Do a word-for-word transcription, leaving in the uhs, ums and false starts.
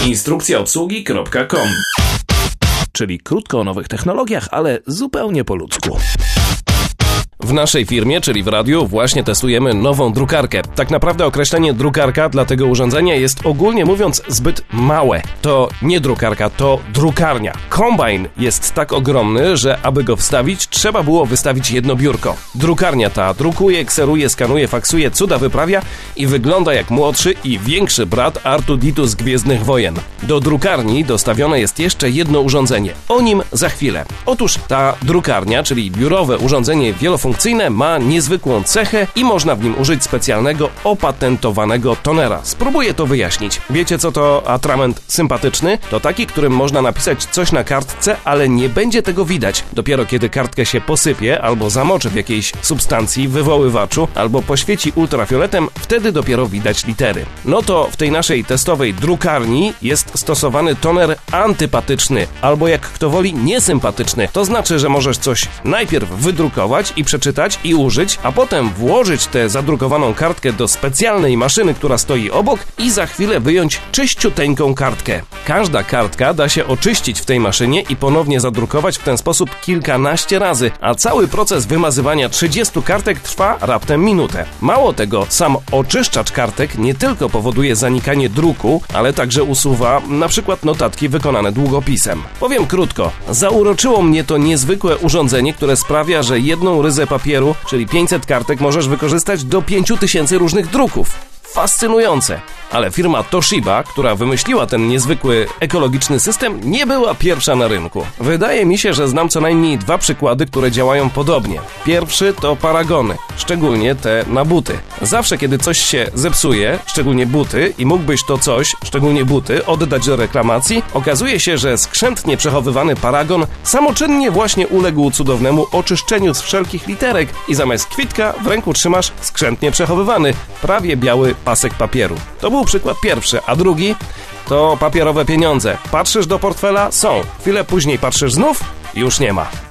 instrukcja obsługi kropka com. Czyli krótko o nowych technologiach, ale zupełnie po ludzku. W naszej firmie, czyli w radiu, właśnie testujemy nową drukarkę. Tak naprawdę określenie drukarka dla tego urządzenia jest ogólnie mówiąc zbyt małe. To nie drukarka, to drukarnia. Kombajn jest tak ogromny, że aby go wstawić, trzeba było wystawić jedno biurko. Drukarnia ta drukuje, kseruje, skanuje, faksuje, cuda wyprawia i wygląda jak młodszy i większy brat Artuditu z Gwiezdnych Wojen. Do drukarni dostawione jest jeszcze jedno urządzenie. O nim za chwilę. Otóż ta drukarnia, czyli biurowe urządzenie wielofunkcyjne, ma niezwykłą cechę i można w nim użyć specjalnego, opatentowanego tonera. Spróbuję to wyjaśnić. Wiecie, co to atrament sympatyczny? To taki, którym można napisać coś na kartce, ale nie będzie tego widać. Dopiero kiedy kartkę się posypie, albo zamoczy w jakiejś substancji, wywoływaczu, albo poświeci ultrafioletem, wtedy dopiero widać litery. No to w tej naszej testowej drukarni jest stosowany toner antypatyczny, albo jak kto woli, niesympatyczny. To znaczy, że możesz coś najpierw wydrukować i przeczytać i użyć, a potem włożyć tę zadrukowaną kartkę do specjalnej maszyny, która stoi obok i za chwilę wyjąć czyściuteńką kartkę. Każda kartka da się oczyścić w tej maszynie i ponownie zadrukować w ten sposób kilkanaście razy, a cały proces wymazywania trzydziestu kartek trwa raptem minutę. Mało tego, sam oczyszczacz kartek nie tylko powoduje zanikanie druku, ale także usuwa na przykład notatki wykonane długopisem. Powiem krótko, zauroczyło mnie to niezwykłe urządzenie, które sprawia, że jedną ryzę papieru, czyli pięćset kartek, możesz wykorzystać do pięciu tysięcy różnych druków. Fascynujące. Ale firma Toshiba, która wymyśliła ten niezwykły ekologiczny system, nie była pierwsza na rynku. Wydaje mi się, że znam co najmniej dwa przykłady, które działają podobnie. Pierwszy to paragony, szczególnie te na buty. Zawsze, kiedy coś się zepsuje, szczególnie buty, i mógłbyś to coś, szczególnie buty, oddać do reklamacji, okazuje się, że skrzętnie przechowywany paragon samoczynnie właśnie uległ cudownemu oczyszczeniu z wszelkich literek i zamiast kwitka w ręku trzymasz skrzętnie przechowywany, prawie biały pasek papieru. To był przykład pierwszy, a drugi to papierowe pieniądze. Patrzysz do portfela? Są. Chwilę później patrzysz znów? Już nie ma.